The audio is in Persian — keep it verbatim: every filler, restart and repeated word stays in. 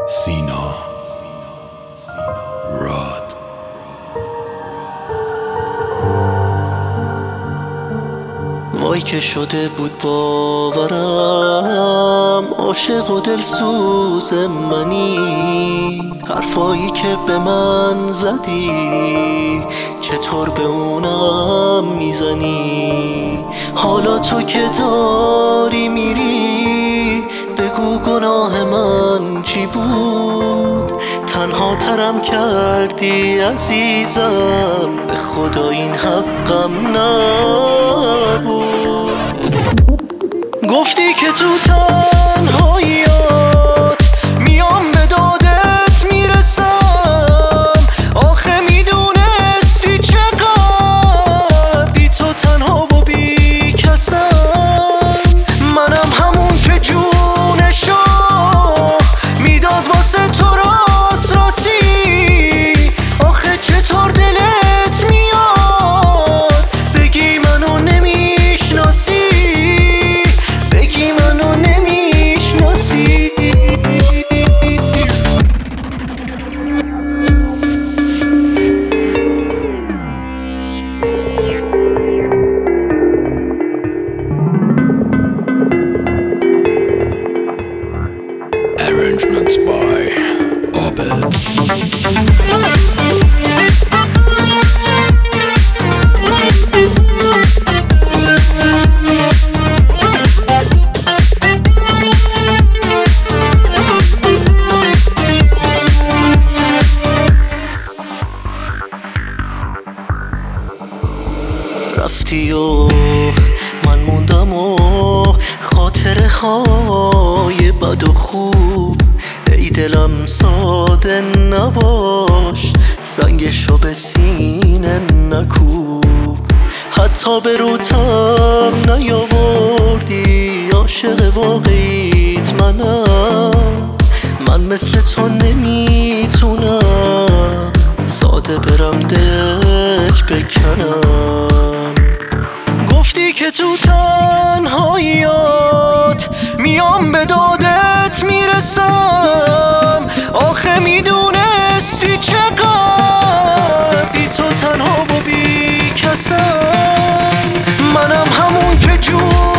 سینا راد وای که شده بود باورم عاشق و دلسوز منی، حرفایی که به من زدی چطور به اونم میزنی؟ حالا تو که داری میری بگو گناه من چی بود؟ تنها ترم کردی عزیزم، به خدا این حقم نبود. گفتی که تو تنهاییات میام به دادت میرسم، آخه میدونستی چقدر بی تو تنها و بی کسم. منم همون که جونشو میداد واسه تو راست راستی، آخه چطور دلت میاد بگی منو نمیشناسی، بگی منو نمیشناسی. Arrangements by Abed. رفتی و من موندم و خاطره های بد و خوب. ای دلم ساده نباش، سنگشو به سینه نکوب. حتی به روتم نیاوردی، عاشق واقعیت منم. من مثل تو نمیتونم ساده برم دل بکنم. گفتی که تو تنهاییات میام به دادت میرسم، آخه میدونستی چقدر بی تو تنها و بی کسم. منم همون که جون